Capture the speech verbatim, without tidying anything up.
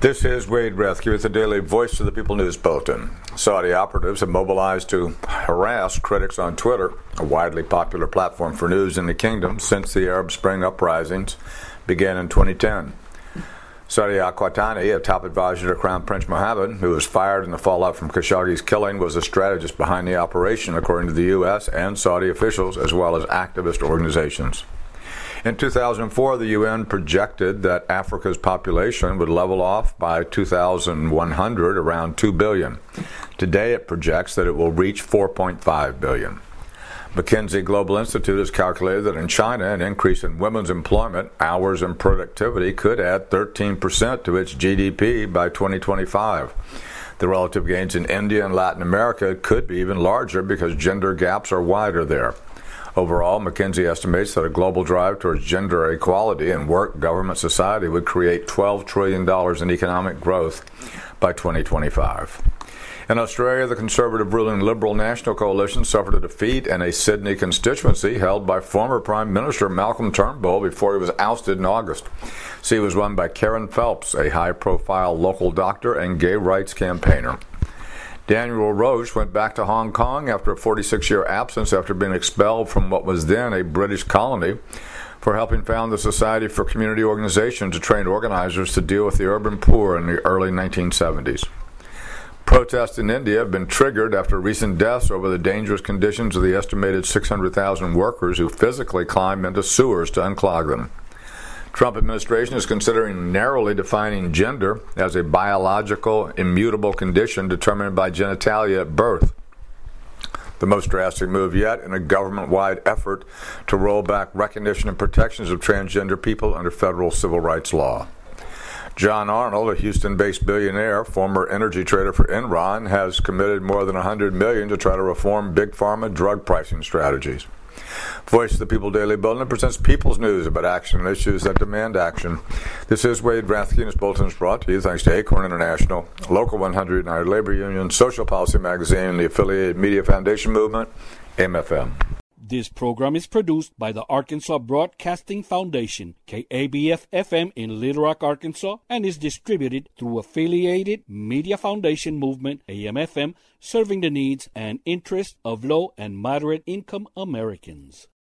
This is Wade Reathke with the Daily Voice of the People News Bulletin. Saudi operatives have mobilized to harass critics on Twitter, a widely popular platform for news in the kingdom since the Arab Spring uprisings began in twenty ten. Saudi Al-Qahtani, a top advisor to Crown Prince Mohammed, who was fired in the fallout from Khashoggi's killing, was a strategist behind the operation, according to the U S and Saudi officials, as well as activist organizations. In two thousand four, the U N projected that Africa's population would level off by two thousand one hundred, around two billion. Today, it projects that it will reach four point five billion. McKinsey Global Institute has calculated that in China, an increase in women's employment, hours, and productivity could add thirteen percent to its G D P by twenty twenty-five. The relative gains in India and Latin America could be even larger because gender gaps are wider there. Overall, McKinsey estimates that a global drive towards gender equality in work, government, society would create twelve trillion dollars in economic growth by twenty twenty-five. In Australia, the Conservative ruling Liberal National Coalition suffered a defeat in a Sydney constituency held by former Prime Minister Malcolm Turnbull before he was ousted in August. The seat was won by Karen Phelps, a high-profile local doctor and gay rights campaigner. Daniel Roche went back to Hong Kong after a forty-six-year absence after being expelled from what was then a British colony for helping found the Society for Community Organization to train organizers to deal with the urban poor in the early nineteen seventies. Protests in India have been triggered after recent deaths over the dangerous conditions of the estimated six hundred thousand workers who physically climb into sewers to unclog them. Trump administration is considering narrowly defining gender as a biological, immutable condition determined by genitalia at birth. The most drastic move yet in a government-wide effort to roll back recognition and protections of transgender people under federal civil rights law. John Arnold, a Houston-based billionaire, former energy trader for Enron, has committed more than one hundred million dollars to try to reform Big Pharma drug pricing strategies. Voice of the People Daily Bulletin presents People's News about action and issues that demand action. This is Wade Reathke, and this bulletin is brought to you thanks to Acorn International, Local one hundred, United Labor Union, Social Policy Magazine, the Affiliated Media Foundation Movement, A M F M. This program is produced by the Arkansas Broadcasting Foundation, K A B F F M in Little Rock, Arkansas, and is distributed through Affiliated Media Foundation Movement, A M F M, serving the needs and interests of low and moderate income Americans.